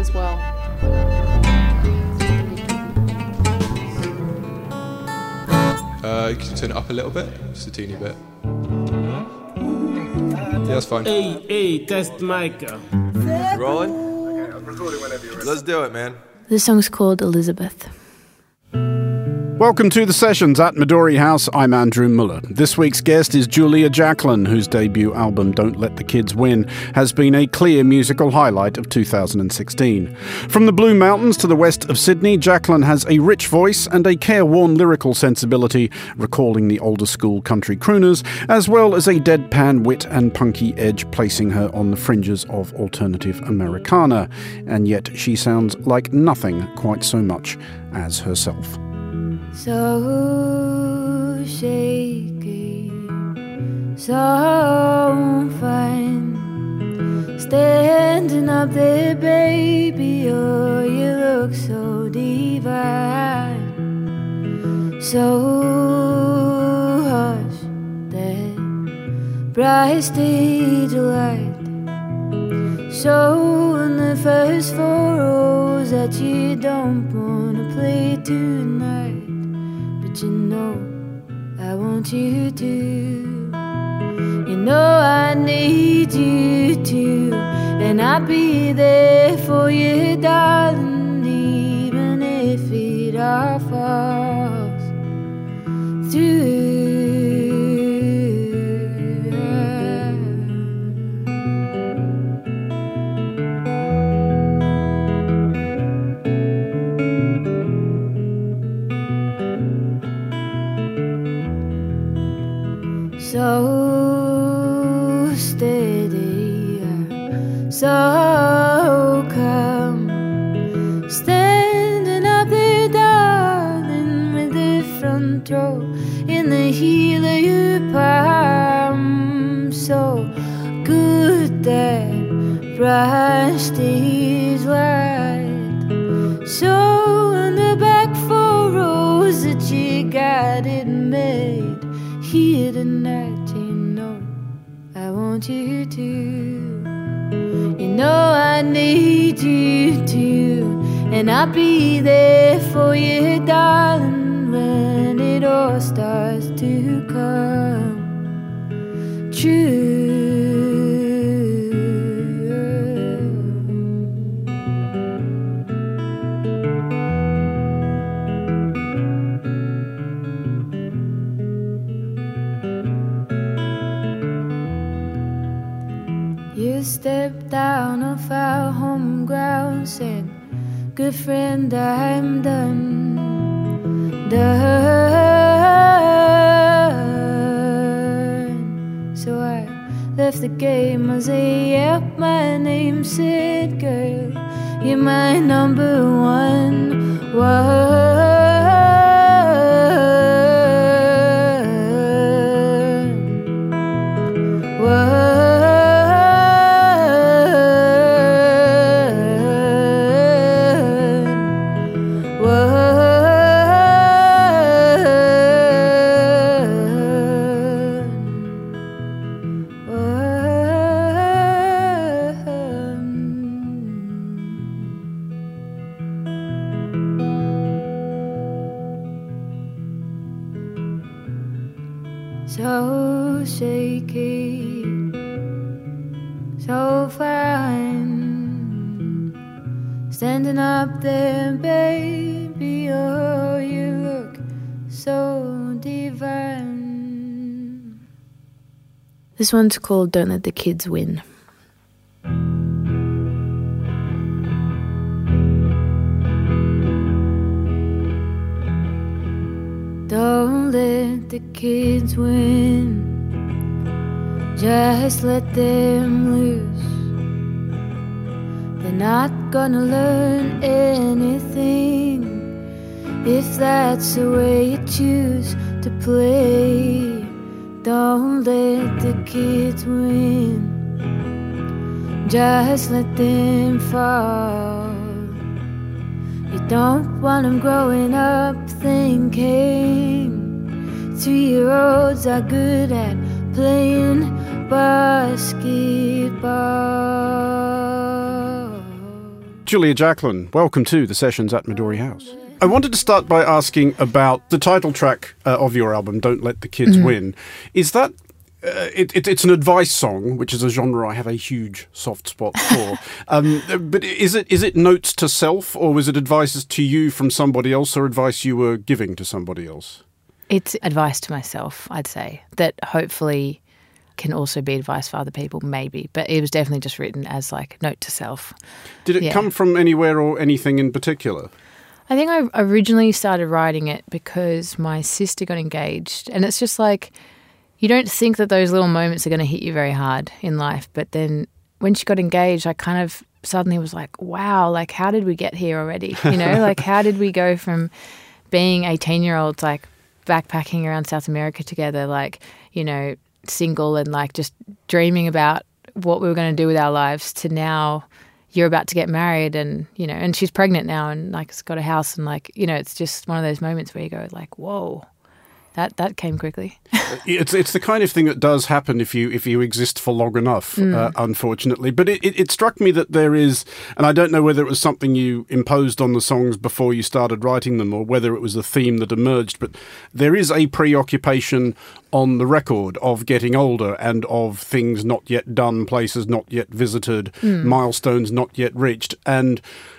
as well. You can turn it up a little bit, just a teeny bit. Yeah, that's fine. Hey, test mic. Rolling? Okay, I'm recording whenever you're ready. Let's do it, man. This song's called Elizabeth. Welcome to The Sessions at Midori House. I'm Andrew Muller. This week's guest is Julia Jacklin, whose debut album Don't Let the Kids Win has been a clear musical highlight of 2016. From the Blue Mountains to the west of Sydney, Jacklin has a rich voice and a careworn lyrical sensibility, recalling the older school country crooners, as well as a deadpan wit and punky edge, placing her on the fringes of alternative Americana. And yet she sounds like nothing quite so much as herself. So shaky, so fine, standing up there, baby, oh, you look so divine. So hush that bright stage light, showing the first four rows that you don't wanna play tonight. But you know, I want you to. You know I need you to. And I'll be there for you, darling, even if it all falls through. So steady, so calm, standing up there, darling, with the front row in the heel of your palm. So good that bright stage light, showing the back four rows that you got it made. Here tonight, you know, I want you to. You know I need you to. And I'll be there for you, darling, when it all starts to come true. You stepped down off our home ground, said, good friend, I'm done. So I left the game, I say, yep, my name's Sid, girl. You're my number one. So shaky, so fine, standing up there, baby, oh, you look so divine. This one's called Don't Let the Kids Win. Don't let the kids win, just let them loose. They're not gonna learn anything if that's the way you choose to play. Don't let the kids win, just let them fall. You don't want them growing up thinking 3-year-olds are good at playing basketball. Julia Jacklin, welcome to the sessions at Midori House. I wanted to start by asking about the title track of your album, Don't Let the Kids Win. Is that... it's an advice song, which is a genre I have a huge soft spot for. But is it notes to self, or was it advices to you from somebody else, or advice you were giving to somebody else? It's advice to myself, I'd say, that hopefully can also be advice for other people, maybe. But it was definitely just written as like note to self. Did it come from anywhere or anything in particular? I think I originally started writing it because my sister got engaged, and it's just like, you don't think that those little moments are going to hit you very hard in life. But then when she got engaged, I kind of suddenly was like, wow, like how did we get here already? You know, like how did we go from being 18-year-olds, like backpacking around South America together, like, you know, single and like just dreaming about what we were going to do with our lives, to now you're about to get married and, you know, and she's pregnant now and like has got a house and like, you know, it's just one of those moments where you go like, whoa. That came quickly. It's the kind of thing that does happen if you exist for long enough, unfortunately. But it struck me that there is, and I don't know whether it was something you imposed on the songs before you started writing them or whether it was a theme that emerged, but there is a preoccupation on the record of getting older and of things not yet done, places not yet visited, milestones not yet reached. And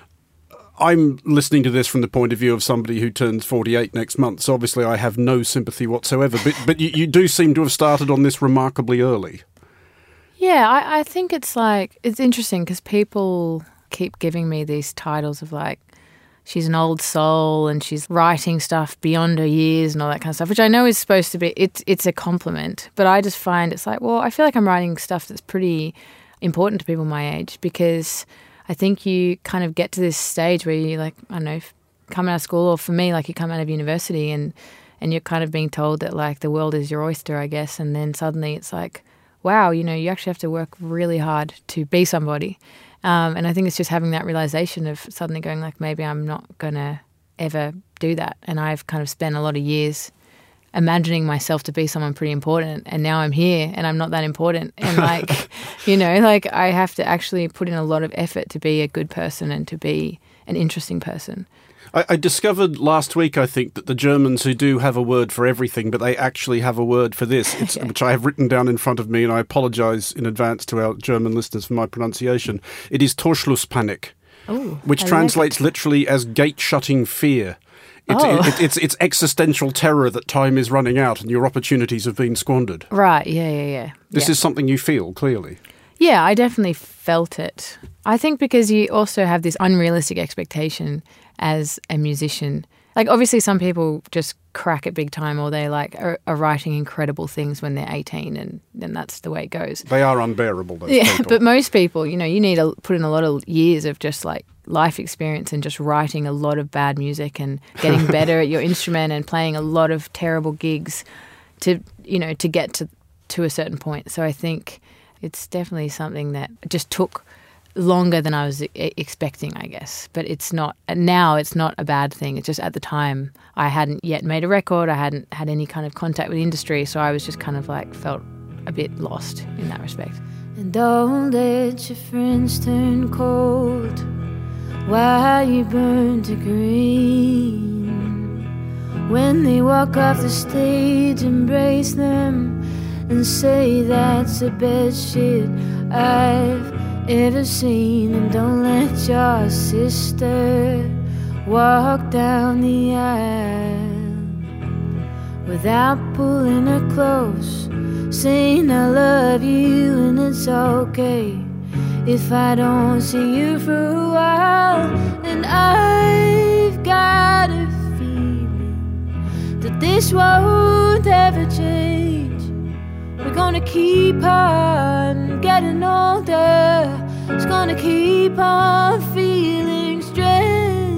I'm listening to this from the point of view of somebody who turns 48 next month, so obviously I have no sympathy whatsoever. But you do seem to have started on this remarkably early. Yeah, I think it's like, it's interesting because people keep giving me these titles of like, she's an old soul and she's writing stuff beyond her years and all that kind of stuff, which I know is supposed to be, it's a compliment. But I just find it's like, well, I feel like I'm writing stuff that's pretty important to people my age, because I think you kind of get to this stage where you like, I don't know, come out of school, or for me, like you come out of university and you're kind of being told that like the world is your oyster, I guess. And then suddenly it's like, wow, you know, you actually have to work really hard to be somebody. And I think it's just having that realization of suddenly going like, maybe I'm not going to ever do that. And I've kind of spent a lot of years imagining myself to be someone pretty important, and now I'm here and I'm not that important, and like, you know, like I have to actually put in a lot of effort to be a good person and to be an interesting person. I discovered last week, I think, that the Germans who do have a word for everything, but they actually have a word for this, which I have written down in front of me, and I apologise in advance to our German listeners for my pronunciation. It is Torschlusspanik, which translates literally as gate-shutting fear. It's existential terror that time is running out and your opportunities have been squandered. Right, yeah. This is something you feel, clearly. Yeah, I definitely felt it. I think because you also have this unrealistic expectation as a musician. Like, obviously some people just crack it big time, or they like are writing incredible things when they're 18, and then that's the way it goes. They are unbearable, those people. But most people, you know, you need to put in a lot of years of just like life experience and just writing a lot of bad music and getting better at your instrument and playing a lot of terrible gigs to, you know, to get to a certain point. So I think it's definitely something that just took longer than I was expecting, I guess. But it's not, now it's not a bad thing. It's just at the time I hadn't yet made a record. I hadn't had any kind of contact with the industry. So I was just kind of like felt a bit lost in that respect. And don't let your friends turn cold while you burn to green. When they walk off the stage, embrace them and say that's the best shit I've ever seen. And don't let your sister walk down the aisle without pulling her close, saying I love you and it's okay if I don't see you for a while. And I've got a feeling that this won't ever change. We're gonna keep on getting older. It's gonna keep on feeling strange.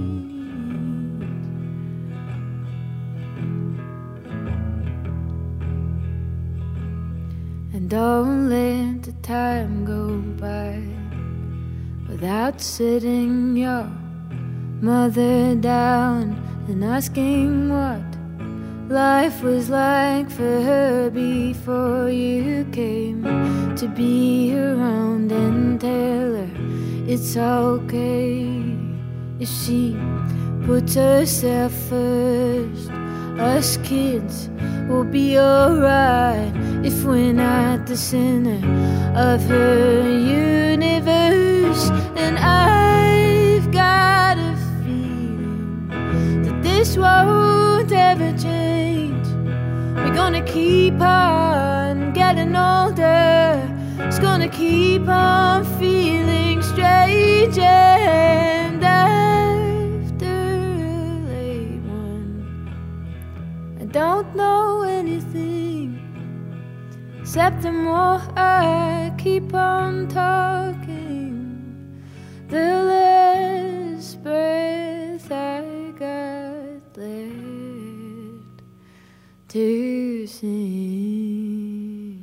And don't let the time go by without sitting your mother down and asking what life was like for her before you came to be around, and tell her it's it's okay if she puts herself first. Us kids will be alright if we're not the center of her universe. And I've got a feeling that this won't ever change. We're gonna keep on getting older. It's gonna keep on feeling strange. And after a late one, I don't know anything except the more I keep on talking, the less breath I got left to sing.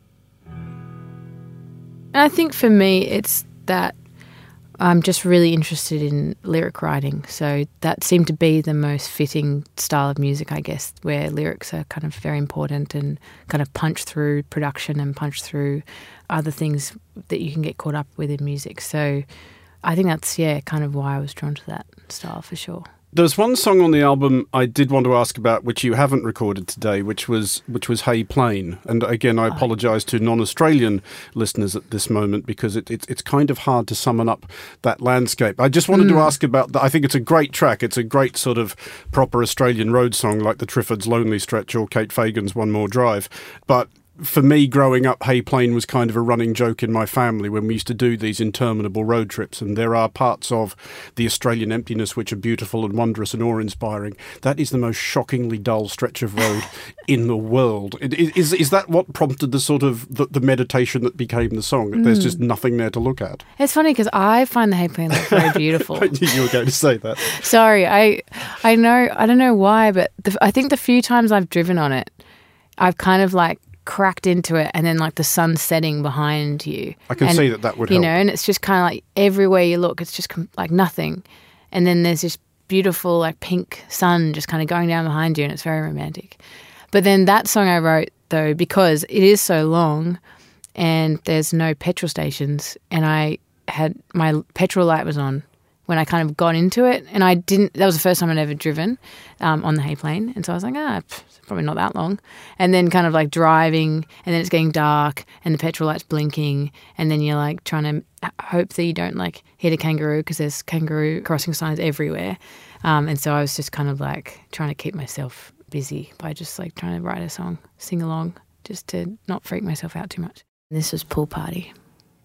And I think for me, it's that I'm just really interested in lyric writing. So that seemed to be the most fitting style of music, I guess, where lyrics are kind of very important and kind of punch through production and punch through other things that you can get caught up with in music. So I think that's, kind of why I was drawn to that style for sure. There's one song on the album I did want to ask about, which you haven't recorded today, which was Hey Plane. And again, I apologise to non-Australian listeners at this moment because it's kind of hard to summon up that landscape. I just wanted to ask about that. I think it's a great track. It's a great sort of proper Australian road song like the Triffids' Lonely Stretch or Kate Fagan's One More Drive. But for me, growing up, Hey Plane was kind of a running joke in my family when we used to do these interminable road trips. And there are parts of the Australian emptiness which are beautiful and wondrous and awe-inspiring. That is the most shockingly dull stretch of road in the world. Is that what prompted the sort of the meditation that became the song? There's just nothing there to look at. It's funny because I find the Hey Plane very beautiful. I knew you were going to say that. Sorry, I know, I don't know why, but I think the few times I've driven on it, I've kind of like cracked into it, and then like the sun setting behind you. I can see that would help. You know, and it's just kind of like everywhere you look, it's just like nothing. And then there's this beautiful like pink sun just kind of going down behind you, and it's very romantic. But then that song I wrote, though, because it is so long and there's no petrol stations, and I had my petrol light was on when I kind of got into it, and that was the first time I'd ever driven on the Hey Plane, and so I was like, it's probably not that long. And then kind of like driving, and then it's getting dark, and the petrol light's blinking, and then you're like trying to hope that you don't like hit a kangaroo because there's kangaroo crossing signs everywhere. And so I was just kind of like trying to keep myself busy by just like trying to write a song, sing along, just to not freak myself out too much. And this was Pool Party.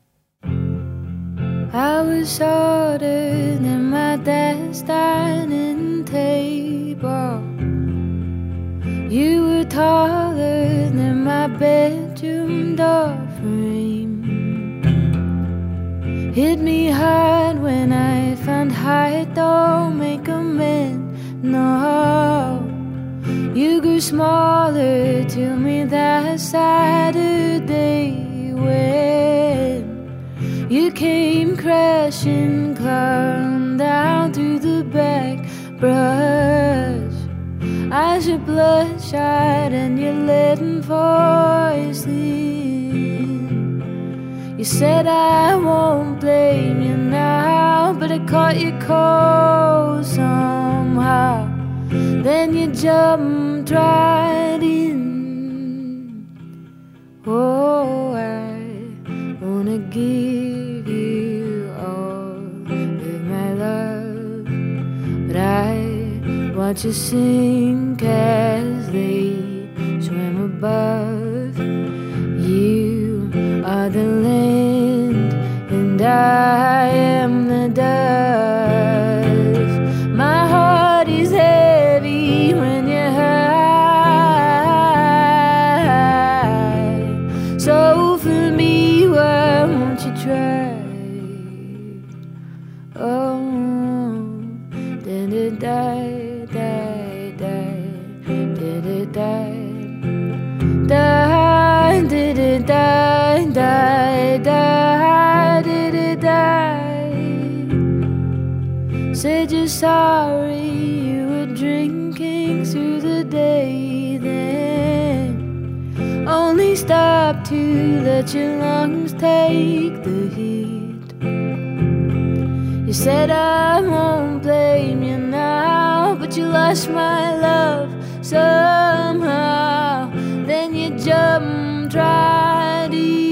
I was shorter than my dad's dining table. You were taller than my bedroom door frame. Hit me hard when I found height don't make a man, no. You grew smaller to me that Saturday when you came crashing, climbed down through the back brush. Eyes are bloodshot and you're letting voice in. You said I won't blame you now, but I caught you cold somehow. Then you jumped right in. Oh, I wanna give you all of my love, but I watch you sink as they swim above. You are the land and I am the dust. My heart is heavy when you're high. So for me, why won't you try? Oh, did it die? Did it die? Did it die? Did it die? Said you're sorry, you were drinking through the day then. Only stopped to let your lungs take the heat. said I won't blame you now, but you lost my love somehow. Then you jumped right in.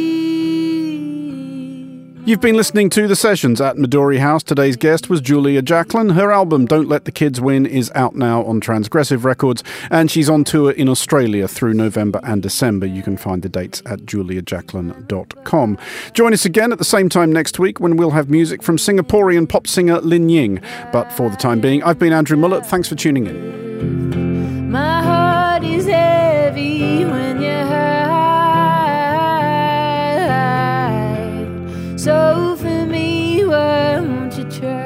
You've been listening to The Sessions at Midori House. Today's guest was Julia Jacklin. Her album Don't Let the Kids Win is out now on Transgressive Records, and she's on tour in Australia through November and December. You can find the dates at juliajacklin.com. Join us again at the same time next week when we'll have music from Singaporean pop singer Lin Ying. But for the time being, I've been Andrew Muller. Thanks for tuning in. My heart is heavy when you hide. So for me, why won't you try?